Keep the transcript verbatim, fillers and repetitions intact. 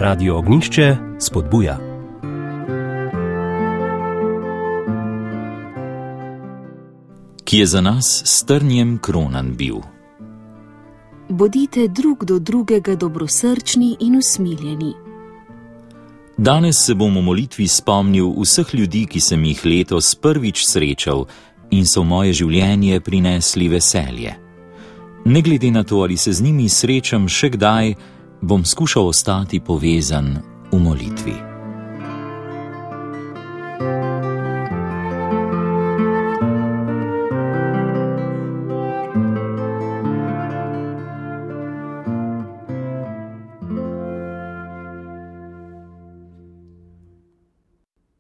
Radio Ognjišče spodbuja. Ki je za nas s trnjem kronan bil. Bodite drug do drugega dobrosrčni in usmiljeni. Danes se bom v molitvi spomnil vseh ljudi, ki sem jih letos prvič srečal in so v moje življenje prinesli veselje. Ne glede na to, ali se z njimi srečam še kdaj, bom skušal ostati povezan v molitvi.